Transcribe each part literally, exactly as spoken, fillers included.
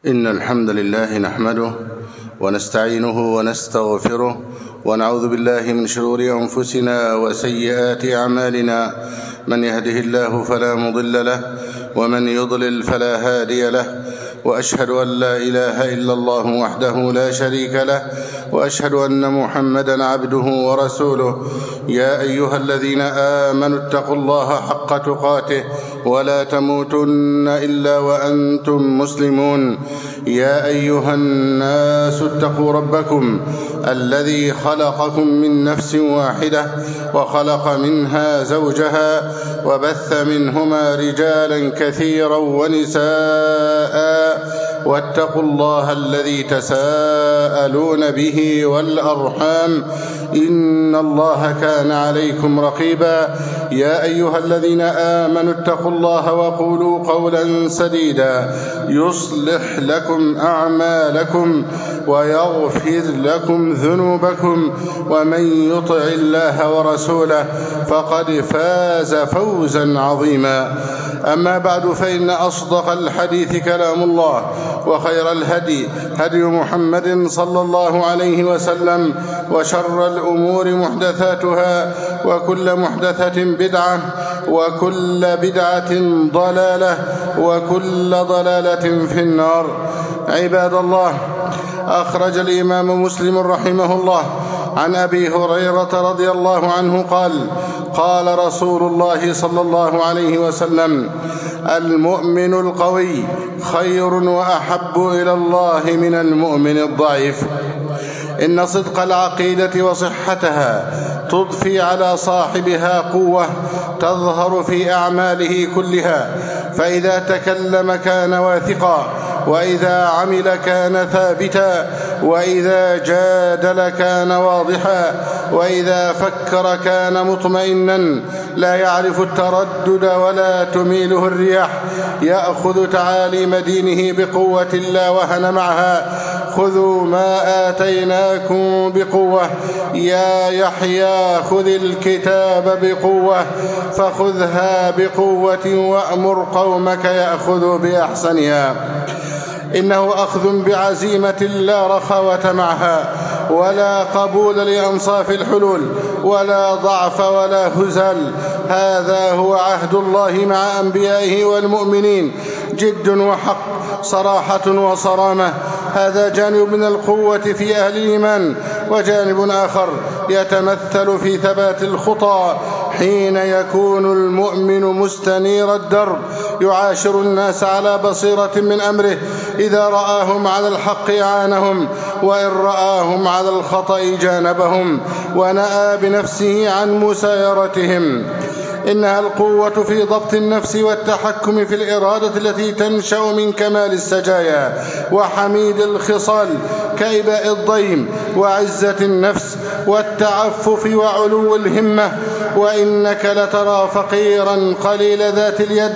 إن الحمد لله نحمده ونستعينه ونستغفره ونعوذ بالله من شرور أنفسنا وسيئات أعمالنا. من يهده الله فلا مضل له ومن يضلل فلا هادي له، وأشهد أن لا إله إلا الله وحده لا شريك له، وأشهد أن محمدا عبده ورسوله. يا أيها الذين آمنوا اتقوا الله حق تقاته ولا تموتن إلا وأنتم مسلمون. يا أيها الناس اتقوا ربكم الذي خلقكم من نفس واحدة وخلق منها زوجها وبث منهما رجالا كثيرا ونساء، واتقوا الله الذي تساءلون به والأرحام إن الله كان عليكم رقيبا. يا أيها الذين آمنوا اتقوا الله وقولوا قولا سديدا يصلح لكم أعمالكم ويغفر لكم ذنوبكم، ومن يطع الله ورسوله فقد فاز فوزا عظيما. أما بعد، فإن أصدق الحديث كلام الله، وخير الهدي هدي محمد صلى الله عليه وسلم، وشر الأمور محدثاتها، وكل محدثة بدعة، وكل بدعة ضلالة، وكل ضلالة في النار. عباد الله، أخرج الإمام مسلم رحمه الله عن أبي هريرة رضي الله عنه قال: قال رسول الله صلى الله عليه وسلم: المؤمن القوي خير وأحب إلى الله من المؤمن الضعيف. إن صدق العقيدة وصحتها تضفي على صاحبها قوة تظهر في أعماله كلها، فإذا تكلم كان واثقا، وإذا عمل كان ثابتا، وإذا جادل كان واضحا، وإذا فكر كان مطمئنا، لا يعرف التردد ولا تميله الرياح، يأخذ تعاليم دينه بقوة لا وهن معها. خذوا ما آتيناكم بقوة يا يحيى خذ الكتاب بقوة فخذها بقوة وأمر قومك يأخذوا بأحسنها. إنه أخذ بعزيمة لا رخاوة معها، ولا قبول لأنصاف الحلول، ولا ضعف ولا هزل. هذا هو عهد الله مع أنبيائه والمؤمنين، جد وحق، صراحة وصرامة. هذا جانب من القوة في أهل الإيمان، وجانب آخر يتمثل في ثبات الخطى حين يكون المؤمن مستنير الدرب، يعاشر الناس على بصيرة من أمره. إذا رآهم على الحق أعانهم، وإن رآهم على الخطأ جانبهم، ونأى بنفسه عن مسايرتهم. إنها القوة في ضبط النفس والتحكم في الإرادة التي تنشأ من كمال السجايا وحميد الخصال، كإباء الضيم وعزة النفس والتعفف وعلو الهمة. وإنك لترى فقيرا قليل ذات اليد،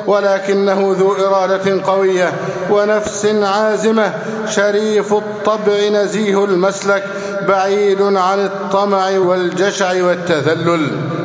ولكنه ذو إرادة قوية ونفس عازمة، شريف الطبع نزيه المسلك، بعيد عن الطمع والجشع والتذلل.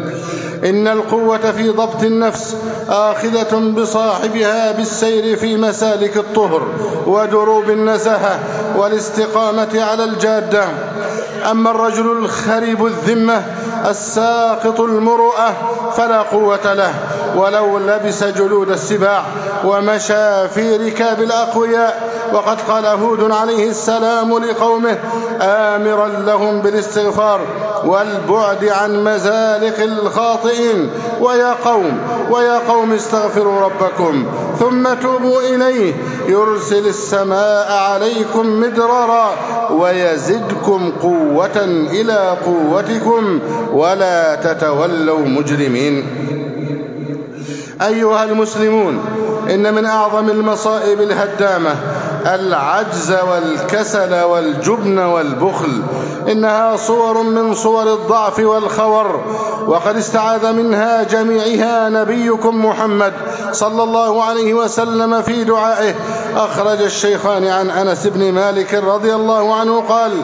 إن القوة في ضبط النفس آخذة بصاحبها بالسير في مسالك الطهر ودروب النزاهة والاستقامة على الجادة. أما الرجل الخريب الذمة الساقط المروءة فلا قوة له، ولو لبس جلود السباع ومشى في ركاب الأقوياء. وقد قال هود عليه السلام لقومه آمرا لهم بالاستغفار والبعد عن مزالق الخاطئين: ويا قوم ويا قوم استغفروا ربكم ثم توبوا إليه يرسل السماء عليكم مدرارا ويزدكم قوة إلى قوتكم ولا تتولوا مجرمين. أيها المسلمون، إن من أعظم المصائب الهدامة العجز والكسل والجبن والبخل. إنها صور من صور الضعف والخور، وقد استعاذ منها جميعها نبيكم محمد صلى الله عليه وسلم في دعائه. أخرج الشيخان عن أنس بن مالك رضي الله عنه قال: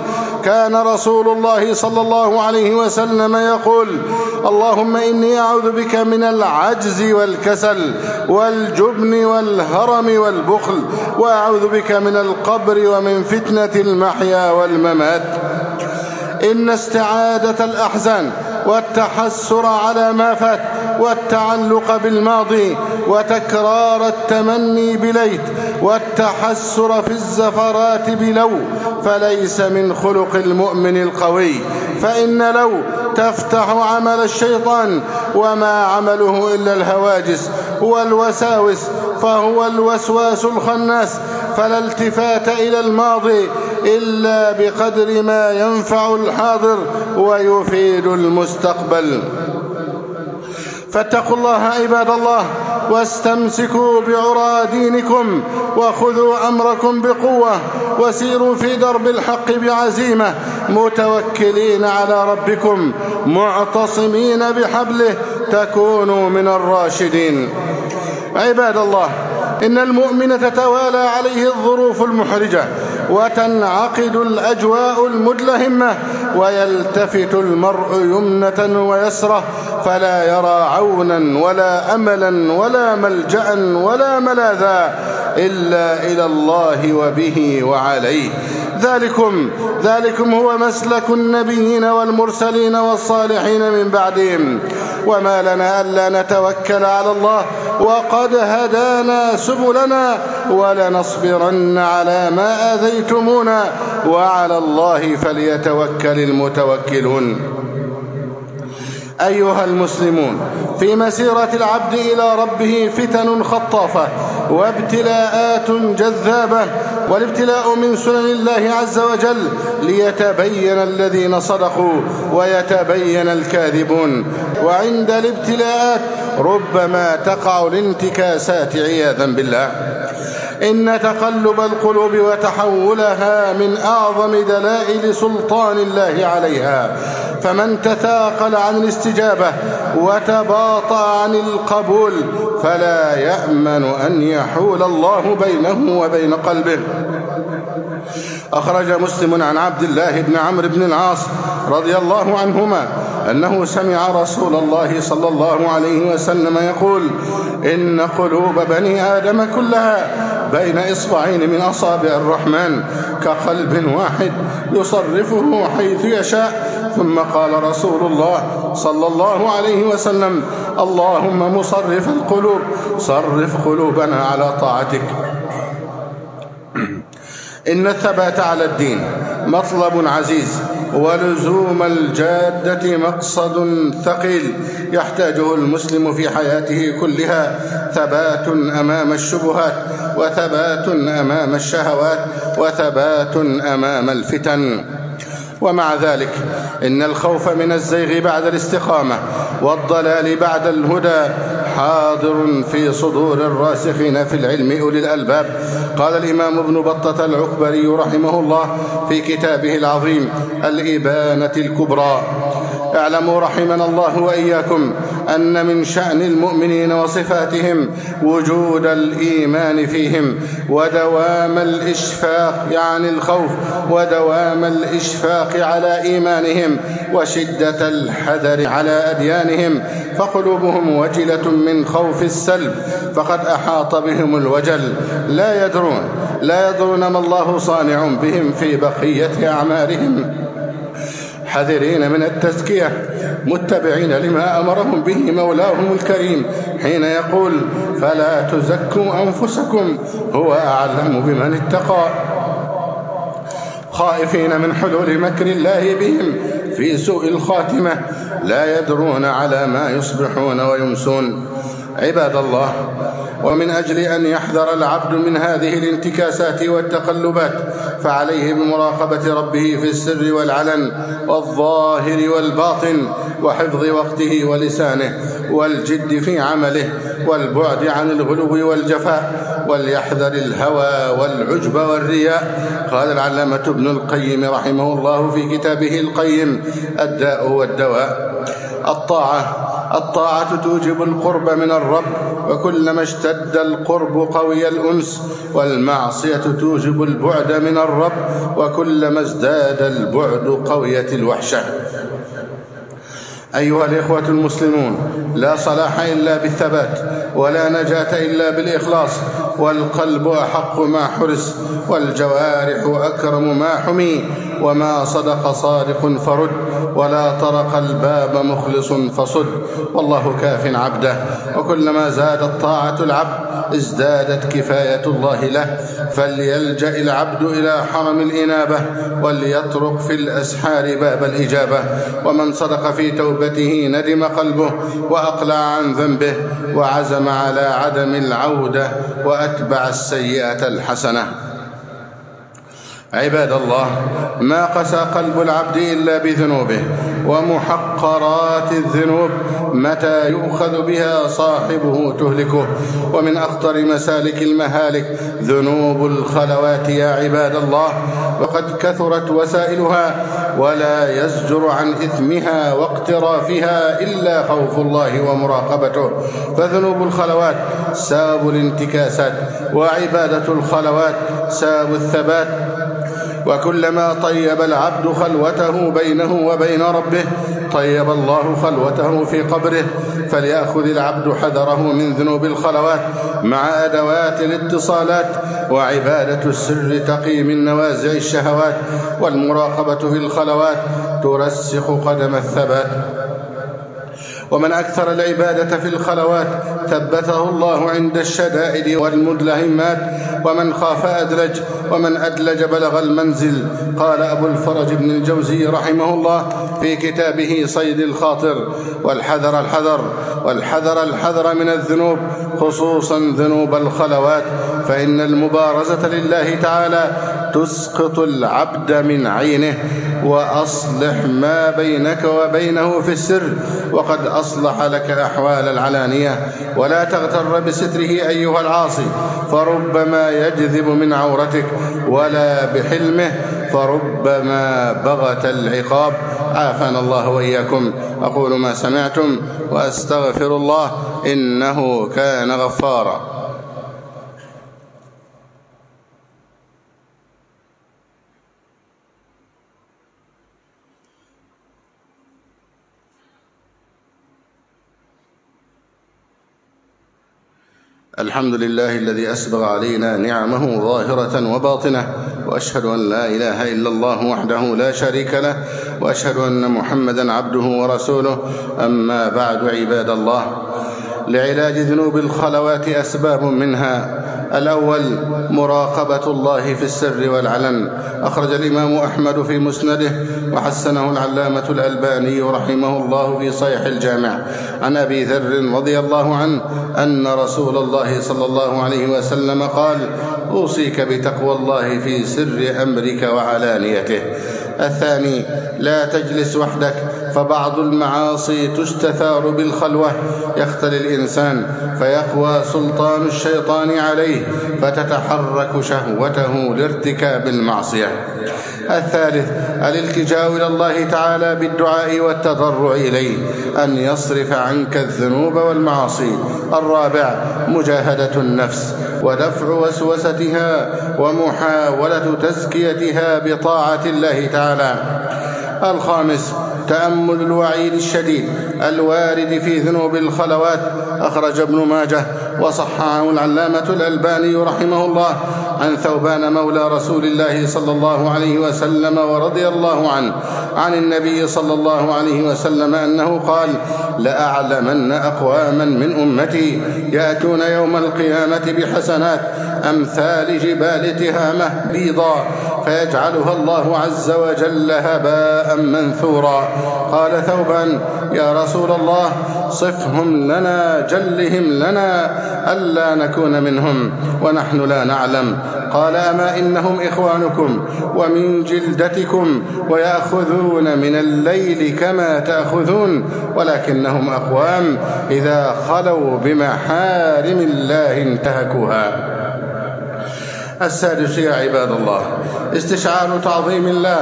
كان رسول الله صلى الله عليه وسلم يقول: اللهم إني أعوذ بك من العجز والكسل والجبن والهرم والبخل، وأعوذ بك من القبر ومن فتنة المحيا والممات. إن استعادة الأحزان والتحسر على ما فات والتعلق بالماضي وتكرار التمني بليت والتحسر في الزفرات بلو فليس من خلق المؤمن القوي، فإن لو تفتح عمل الشيطان، وما عمله إلا الهواجس والوساوس، فهو الوسواس الخناس، فلا التفات إلى الماضي إلا بقدر ما ينفع الحاضر ويفيد المستقبل. فاتقوا الله عباد الله، واستمسكوا بعرى دينكم، وخذوا أمركم بقوة، وسيروا في درب الحق بعزيمة، متوكلين على ربكم معتصمين بحبله، تكونوا من الراشدين. عباد الله، إن المؤمن تتوالى عليه الظروف المحرجة وتنعقد الأجواء المدلهمة، ويلتفت المرء يمنة ويسرة فلا يرى عونا ولا أملا ولا ملجأ ولا ملاذا إلا إلى الله وبه وعليه. ذلكم, ذلكم هو مسلك النبيين والمرسلين والصالحين من بعدهم، وما لنا ألا نتوكل على الله وقد هدانا سبلنا، ولنصبرن على ما آذيتمونا، وعلى الله فليتوكل المتوكلون. أيها المسلمون، في مسيرة العبد إلى ربه فتن خطافة وابتلاءات جذابة، والابتلاء من سنن الله عز وجل ليتبين الذين صدقوا ويتبين الكاذبون، وعند الابتلاءات ربما تقع الانتكاسات عياذا بالله. إن تقلب القلوب وتحولها من أعظم دلائل سلطان الله عليها، فمن تثاقل عن الاستجابة وتباطأ عن القبول فلا يأمن أن يحول الله بينه وبين قلبه. أخرج مسلم عن عبد الله بن عمرو بن العاص رضي الله عنهما أنه سمع رسول الله صلى الله عليه وسلم يقول: إن قلوب بني آدم كلها بين إصبعين من أصابع الرحمن كقلب واحد يصرفه حيث يشاء. ثم قال رسول الله صلى الله عليه وسلم: اللهم مصرف القلوب صرف قلوبنا على طاعتك. إن الثبات على الدين مطلب عزيز، ولزوم الجادة مقصد ثقيل يحتاجه المسلم في حياته كلها، ثبات أمام الشبهات، وثبات أمام الشهوات، وثبات أمام الفتن. ومع ذلك إن الخوف من الزيغ بعد الاستقامة والضلال بعد الهدى حاضر في صدور الراسخين في العلم أولي الألباب. قال الإمام ابن بطة العكبري رحمه الله في كتابه العظيم الإبانة الكبرى: اعلموا رحمنا الله وإياكم أن من شأن المؤمنين وصفاتهم وجود الإيمان فيهم، ودوام الإشفاق عن الخوف، ودوام الإشفاق على إيمانهم، وشدة الحذر على أديانهم، فقلوبهم وجلة من خوف السلب، فقد أحاط بهم الوجل، لا يدرون لا يدرون ما الله صانع بهم في بقية أعمارهم، حذرين من التزكية، متبعين لما أمرهم به مولاهم الكريم حين يقول: فلا تزكوا أنفسكم هو أعلم بمن اتقى، خائفين من حلول مكر الله بهم في سوء الخاتمة، لا يدرون على ما يصبحون ويمسون. عباد الله، ومن أجل أن يحذر العبد من هذه الانتكاسات والتقلبات فعليه بمراقبة ربه في السر والعلن والظاهر والباطن، وحفظ وقته ولسانه، والجد في عمله، والبعد عن الغلو والجفاء، وليحذر الهوى والعجب والرياء. قال العلامة ابن القيم رحمه الله في كتابه القيم: الداء والدواء الطاعة الطاعة توجب القرب من الرب، وكلما اشتد القرب قوي الأنس، والمعصية توجب البعد من الرب، وكلما ازداد البعد قويت الوحشة. أيها الإخوة المسلمون، لا صلاح إلا بالثبات، ولا نجاة إلا بالإخلاص، والقلب أحق ما حرس، والجوارح أكرم ما حمي، وما صدق صادق فرد، ولا طرق الباب مخلص فصد، والله كاف عبده. وكلما زادت طاعة العبد ازدادت كفاية الله له، فليلجأ العبد إلى حرم الإنابة، وليطرق في الأسحار باب الإجابة. ومن صدق في توبته ندم قلبه، وأقلع عن ذنبه، وعزم على عدم العودة، وأتبع السيئة الحسنة. عباد الله، ما قسى قلب العبد إلا بذنوبه، ومحقرات الذنوب متى يؤخذ بها صاحبه تهلكه. ومن أخطر مسالك المهالك ذنوب الخلوات يا عباد الله، وقد كثرت وسائلها، ولا يزجر عن إثمها واقترافها إلا خوف الله ومراقبته. فذنوب الخلوات سبب الانتكاسات، وعبادة الخلوات سبب الثبات. وكلما طيب العبد خلوته بينه وبين ربه طيب الله خلوته في قبره. فليأخذ العبد حذره من ذنوب الخلوات مع أدوات الاتصالات، وعبادة السر تقي من نوازع الشهوات، والمراقبة في الخلوات ترسخ قدم الثبات. ومن أكثر العبادة في الخلوات ثبته الله عند الشدائد والمدلهمات، ومن خاف أدلج، ومن أدلج بلغ المنزل. قال أبو الفرج بن الجوزي رحمه الله في كتابه صيد الخاطر: والحذر الحذر والحذر الحذر من الذنوب، خصوصا ذنوب الخلوات، فإن المبارزة لله تعالى تسقط العبد من عينه. وأصلح ما بينك وبينه في السر، وقد أصلح لك أحوال العلانية. ولا تغتر بستره أيها العاصي، فربما يجذب من عورتك، ولا بحلمه، فربما بغت العقاب. عافانا الله وإياكم. أقول ما سمعتم وأستغفر الله، إنه كان غفارا. الحمد لله الذي أسبغ علينا نعمه ظاهرة وباطنة، وأشهد أن لا إله إلا الله وحده لا شريك له، وأشهد أن محمدا عبده ورسوله. أما بعد، عباد الله، لعلاج ذنوب الخلوات أسباب منها: الأول مراقبة الله في السر والعلن. أخرج الإمام أحمد في مسنده، وحسنه العلامة الألباني رحمه الله في صحيح الجامع، عن أبي ذر رضي الله عنه أن رسول الله صلى الله عليه وسلم قال: أوصيك بتقوى الله في سر أمرك وعلانيته. الثاني لا تجلس وحدك، فبعض المعاصي تستثار بالخلوة، يختل الإنسان فيقوى سلطان الشيطان عليه، فتتحرك شهوته لارتكاب المعصية. الثالث الالتجاء إلى الله تعالى بالدعاء والتضرع إليه أن يصرف عنك الذنوب والمعاصي. الرابع مجاهدة النفس ودفع وسوستها، ومحاولة تزكيتها بطاعة الله تعالى. الخامس تأمل الوعيد الشديد الوارد في ذنوب الخلوات. أخرج ابن ماجه وصححه العلامة الألباني رحمه الله عن ثوبان مولى رسول الله صلى الله عليه وسلم ورضي الله عنه عن النبي صلى الله عليه وسلم أنه قال: لأعلمن أقواما من أمتي يأتون يوم القيامة بحسنات أمثال جبال تهامة بيضاء، فيجعلها الله عز وجل هباء منثورا. قال ثوبان: يا رسول الله، صفهم لنا، جلهم لنا، ألا نكون منهم ونحن لا نعلم. قال: أما إنهم إخوانكم ومن جلدتكم، ويأخذون من الليل كما تأخذون، ولكنهم أقوام إذا خلوا بمحارم الله انتهكوها. السادس يا عباد الله استشعار تعظيم الله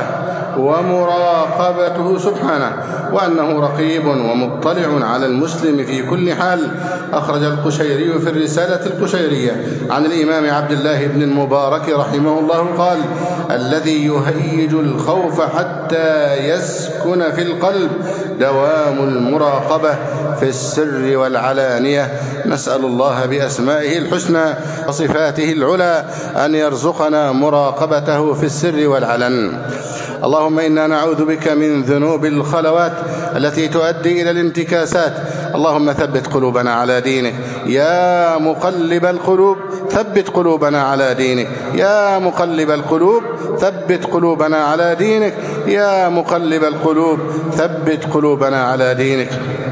ومراقبته سبحانه، وأنه رقيب ومطلع على المسلم في كل حال. أخرج القشيري في الرسالة القشيرية عن الإمام عبد الله بن المبارك رحمه الله قال: الذي يهيج الخوف حتى يسكن في القلب دوام المراقبة في السر والعلانية. نسأل الله بأسمائه الحسنى وصفاته العلى أن يرزقنا مراقبته في السر والعلن. اللهم إنا نعوذ بك من ذنوب الخلوات التي تؤدي إلى الانتكاسات. اللهم ثبت قلوبنا على دينك يا مقلب القلوب، ثبت قلوبنا على دينك يا مقلب القلوب، ثبت قلوبنا على دينك يا مقلب القلوب، ثبت قلوبنا على دينك.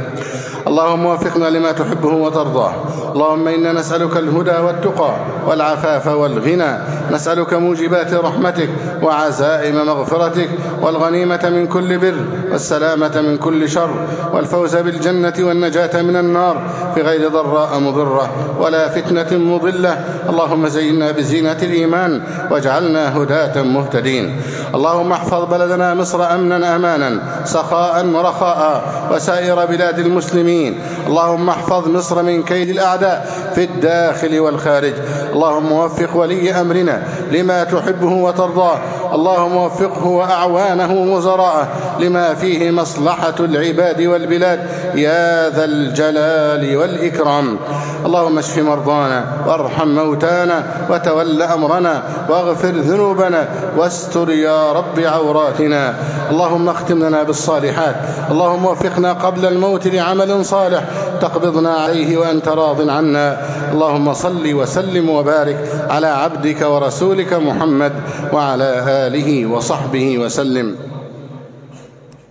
اللهم وفقنا لما تحبه وترضاه. اللهم إنا نسألك الهدى والتقى والعفاف والغنى، نسألك موجبات رحمتك وعزائم مغفرتك والغنيمة من كل بر والسلامة من كل شر والفوز بالجنة والنجاة من النار في غير ضراء مضرة ولا فتنة مضلة. اللهم زينا بزينة الإيمان واجعلنا هداة مهتدين. اللهم احفظ بلدنا مصر أمنا أمانا سخاء ورخاء وسائر بلاد المسلمين. اللهم احفظ مصر من كيد الأعداء في الداخل والخارج. اللهم وفق ولي أمرنا لما تحبه وترضاه. اللهم وفقه وأعوانه ووزراءه لما فيه مصلحة العباد والبلاد يا ذا الجلال والإكرام. اللهم اشف مرضانا وارحم موتانا وتول أمرنا واغفر ذنوبنا واستر يا رب عوراتنا. اللهم اختم لنا بالصالحات. اللهم وفقنا قبل الموت لعمل صالح تقبضنا عليه وأنت راض عنا. اللهم صل وسلم وبارك على عبدك ورسولك محمد وعلى آله وصحبه وسلم.